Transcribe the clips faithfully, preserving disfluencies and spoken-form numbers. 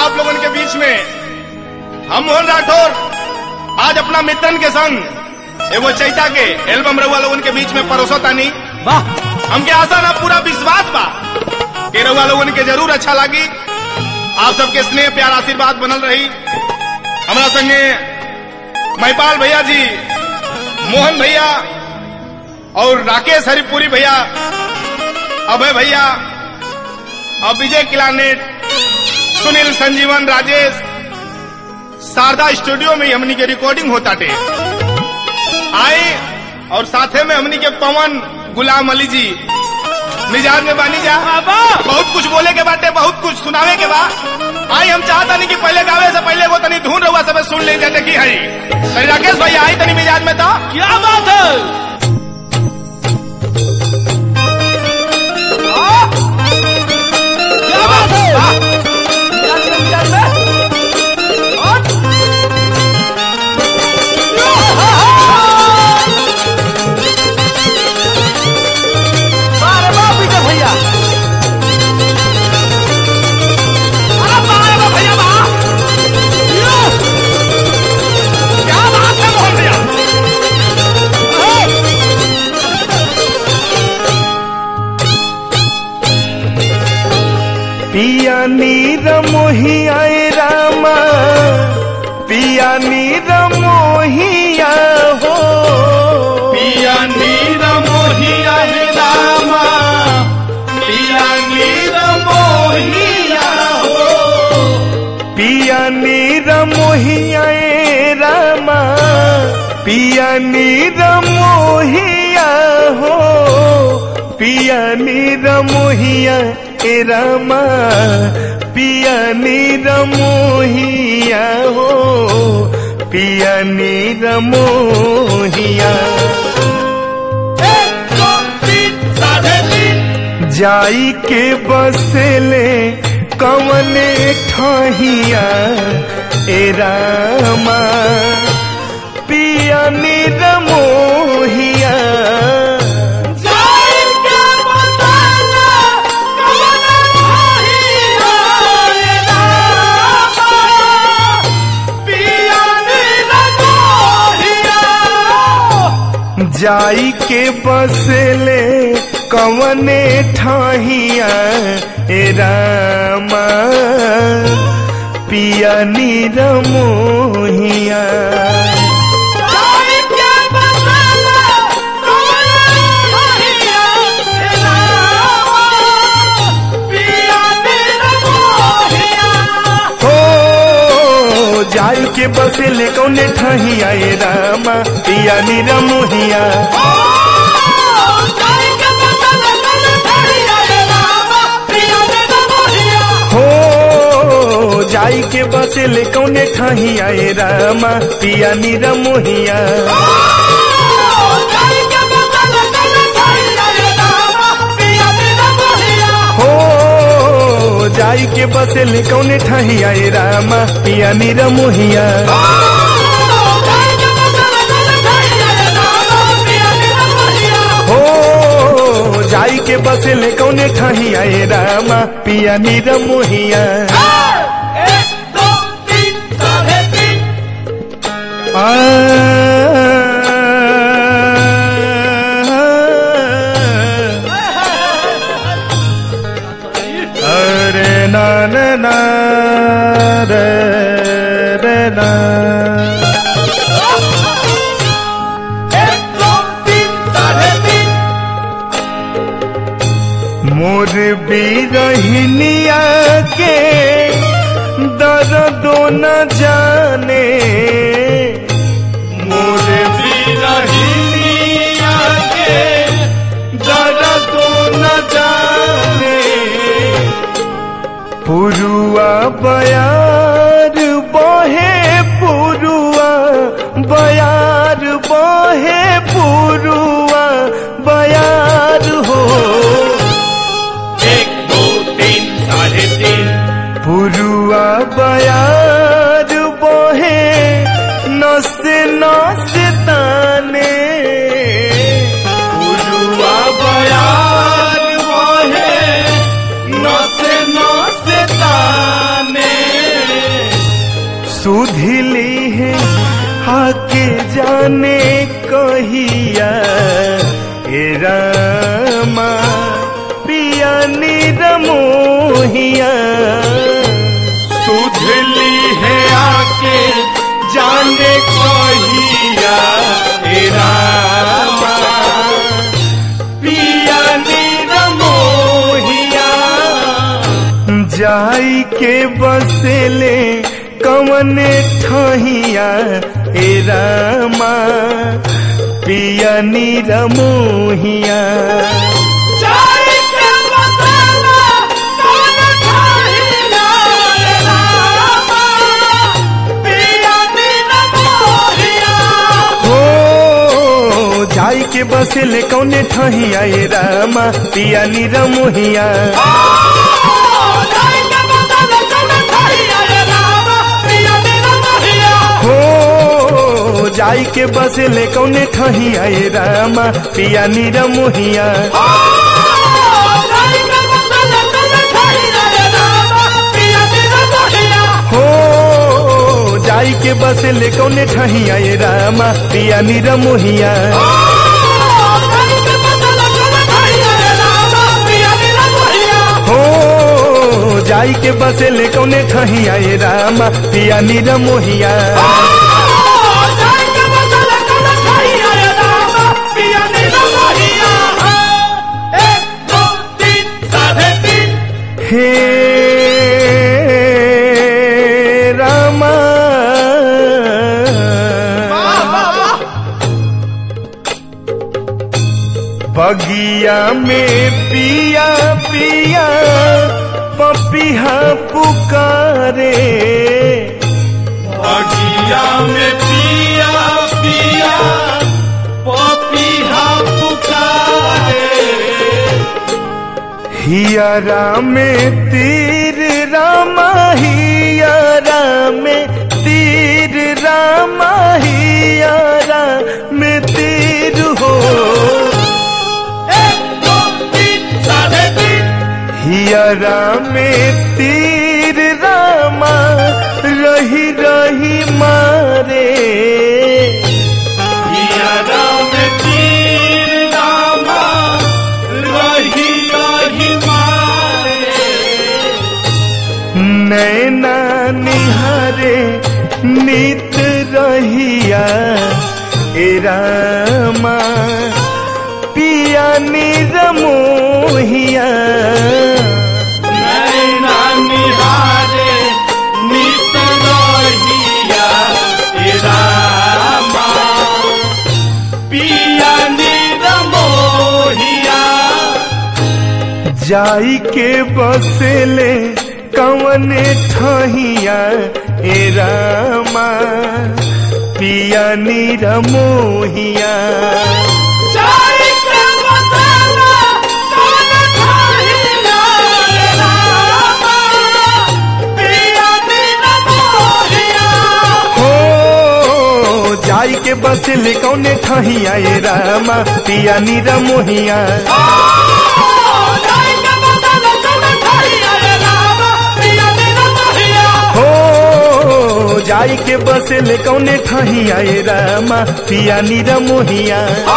आप लोगों के बीच में हम मोहन राठौर आज अपना मित्रन के संग एगो चैता के एल्बम रउआ लोगन के बीच में परोसा तानी। वाह, हमके आशा ना पूरा विश्वास बा कि रउआ लोगन के जरूर अच्छा लगी। आप सबके स्नेह प्यार आशीर्वाद बनल रही। हमारा संगे महिपाल भैया जी, मोहन भैया और राकेश हरिपुरी भैया, अभय भैया और विजय किलानेट, सुनील, संजीवन, राजेश, शारदा स्टूडियो में हमनी के रिकॉर्डिंग होता थे। आए और साथे में हमनी के पवन गुलाम अली जी मिजाज में बानी जा। बहुत कुछ बोले के बाटे, बहुत कुछ सुनावे के बाद आई हम चाहता नहीं कि पहले गावे से पहले वो तनी धुन रहुआ सब सुन ले जाते की है। राकेश भाई आई तनी मिजाज में था। क्या बात है? पिया नीर मोहिया रामा, पिया नीर मोहिया हो, पिया नीर मोहिया रामा, पिया नीर मोहिया हो, पिया नीर मोहिया रामा, पिया नीर मोहिया हो, पिया नीर मोहिया ए रामा, पिया नीर मोहिया हो, पिया नीर मोहिया। जाई के बसेले कवने ठहिया ए रामा, पिया नीर मोहिया। जाई के बसले कवने ठाहिया ए रामा, पिया नीर मोहिया। जाई के बसेले कौने ठहिया ए रामा, पिया नीर मोहिया। हो जाई के बसेले कौने ठहिया ए रामा, पिया नीर मोहिया। हो जाई के बसेले कौने ठहिया ए रामा, पिया नीर मोहिया। हो जाई के बसेले कौने ठहिया ए रामा, पिया नीर मोहिया। अरे ना ना ना रे रे ना। मोर बिरहिनिया के दर्दो न जाने, मोर बिरहिनिया के दर्दो न जाने। पुरुआ बयार बहे, पुरुआ बयार बहे, पुरुआ बयार हो। पुरुआ बयार बहे, नसे नसे ताने। पुरुआ बयार बहे, नसे नसे ताने। जाने कहिया ए रामा पिया निरमोहिया सुधली है आके जाने कहिया ए रामा पिया निरमोहिया जाई के बसेले कवने ठहिया ए रामा पिया निरमोहिया जाई के बसेले कौने ठहिया ए रामा पिया निरमोहिया हो जाई के बसेले कौने ठहिया ए रामा पिया निरमोहिया हो जाई के बसेले कौने ठहिया ए रामा पिया निरमोहिया हो जाई के बसेले कौने ठहिया ए रामा पिया निरमोहिया हे रामा बगिया में पिया पिया पपिहा पुकारे बगिया में पिया पिया पपिहा पुकारे हियरा में तीर रामा हियरा में तीर रामा हियरा में तीर हो हियरा में तीर रामा रही रही मारे हियरा में तीर रामा रही रही मारे नैना निहारे नित रहिया ए रामा पिया निरमोहिया नैना निहारे नित रहिया ए रामा पिया निरमोहिया जाई के बसेले कवने ठहिया ए रामा पिया निरमोहिया जाई के बसेले कौने ठहिया ए रामा पिया निरमोहिया हो जाई के बसेले कौने ठहिया ए रामा पिया निरमोहिया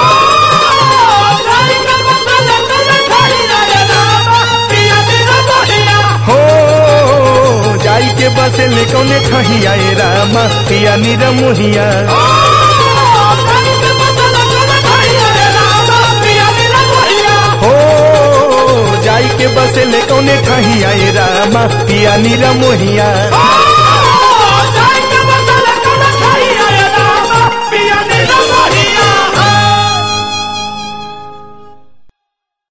हो जाई के बसेले कौने ठहिया ए रामा पिया निरमोहिया हो जाई के बसेले कौने ठहिया ए रामा पिया निरमोहिया।